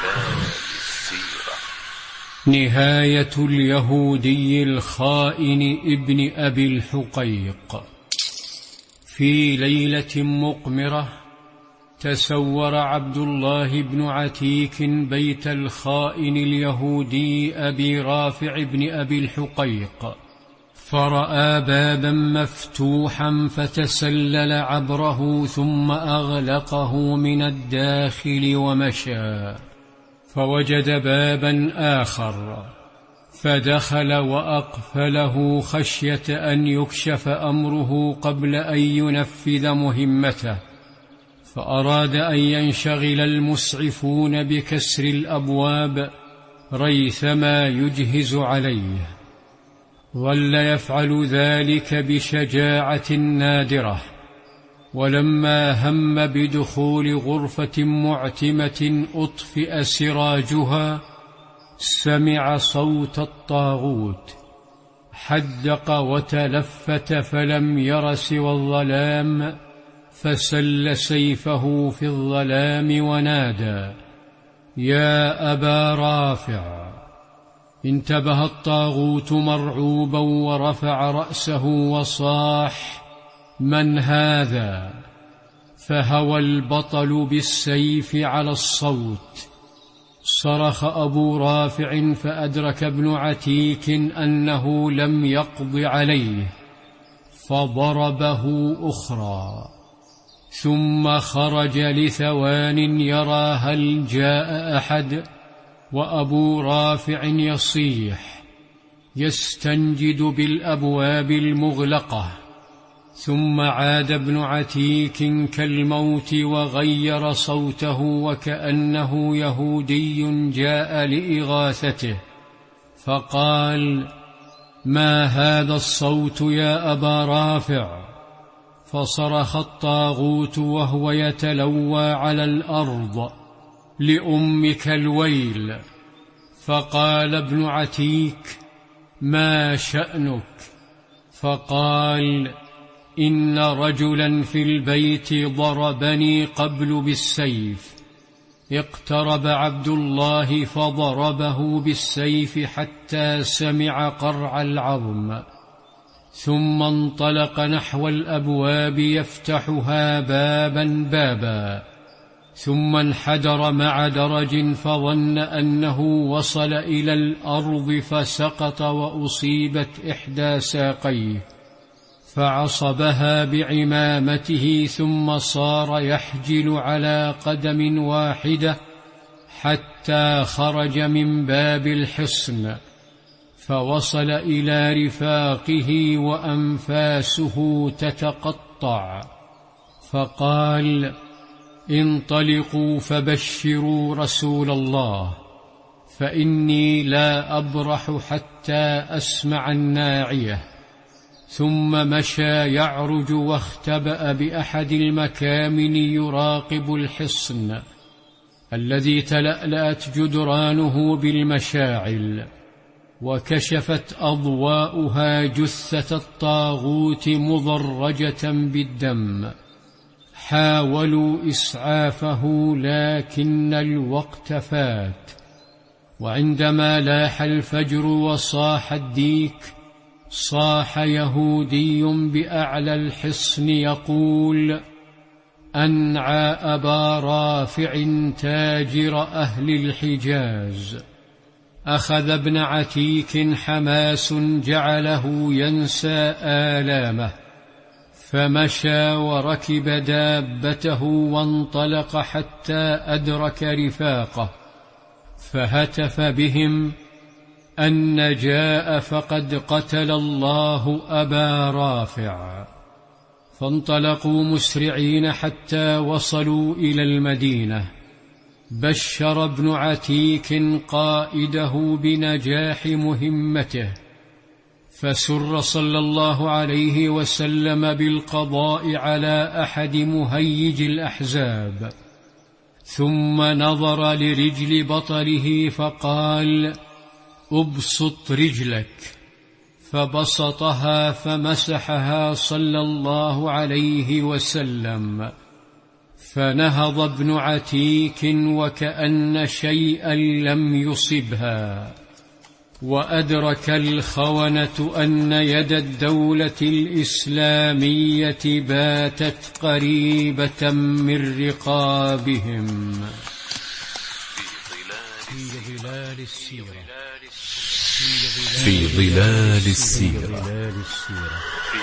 السيرة. نهاية اليهودي الخائن ابن أبي الحقيق. في ليلة مقمرة تسور عبد الله بن عتيك بيت الخائن اليهودي أبي رافع بن أبي الحقيق، فرأى بابا مفتوحا فتسلل عبره ثم أغلقه من الداخل ومشى، فوجد بابا آخر فدخل وأقفله خشية أن يكشف أمره قبل أن ينفذ مهمته، فأراد أن ينشغل المسعفون بكسر الأبواب ريثما يجهز عليه، ظل يفعل ذلك بشجاعة نادرة، ولما هم بدخول غرفة معتمة أطفئ سراجها سمع صوت الطاغوت، حدق وتلفت فلم ير سوى الظلام، فسل سيفه في الظلام ونادى: يا أبا رافع! انتبه الطاغوت مرعوبا ورفع رأسه وصاح: من هذا؟ فهوى البطل بالسيف على الصوت، صرخ أبو رافع فأدرك ابن عتيك أنه لم يقض عليه فضربه أخرى، ثم خرج لثوان يرى هل جاء أحد، وأبو رافع يصيح يستنجد بالأبواب المغلقة، ثم عاد ابن عتيك كالموت وغير صوته وكأنه يهودي جاء لإغاثته، فقال: ما هذا الصوت يا أبا رافع؟ فصرخ الطاغوت وهو يتلوى على الأرض: لأمك الويل! فقال ابن عتيك: ما شأنك؟ فقال: إن رجلا في البيت ضربني قبل بالسيف. اقترب عبد الله فضربه بالسيف حتى سمع قرع العظم، ثم انطلق نحو الأبواب يفتحها بابا بابا، ثم انحدر مع درج فظن أنه وصل إلى الأرض فسقط وأصيبت إحدى ساقيه، فعصبها بعمامته ثم صار يحجل على قدم واحدة حتى خرج من باب الحصن، فوصل إلى رفاقه وأنفاسه تتقطع، فقال: انطلقوا فبشروا رسول الله، فإني لا أبرح حتى أسمع الناعية. ثم مشى يعرج واختبأ بأحد المكامن يراقب الحصن الذي تلألأت جدرانه بالمشاعل، وكشفت أضواؤها جثة الطاغوت مضرجة بالدم. حاولوا إسعافه لكن الوقت فات، وعندما لاح الفجر وصاح الديك صاح يهودي بأعلى الحصن يقول: أنعى أبا رافع تاجر أهل الحجاز. أخذ ابن عتيك حماس جعله ينسى آلامه، فمشى وركب دابته وانطلق حتى أدرك رفاقه، فهتف بهم أن جاء فقد قتل الله أبا رافع. فانطلقوا مسرعين حتى وصلوا إلى المدينة. بشر ابن عتيك قائده بنجاح مهمته، فسر صلى الله عليه وسلم بالقضاء على أحد مهيج الأحزاب، ثم نظر لرجل بطله فقال: أبسط رجلك، فبسطها فمسحها صلى الله عليه وسلم، فنهض ابن عتيك وكأن شيئا لم يصبها، وأدرك الخونة أن يد الدولة الإسلامية باتت قريبة من رقابهم. في ظلال السيرة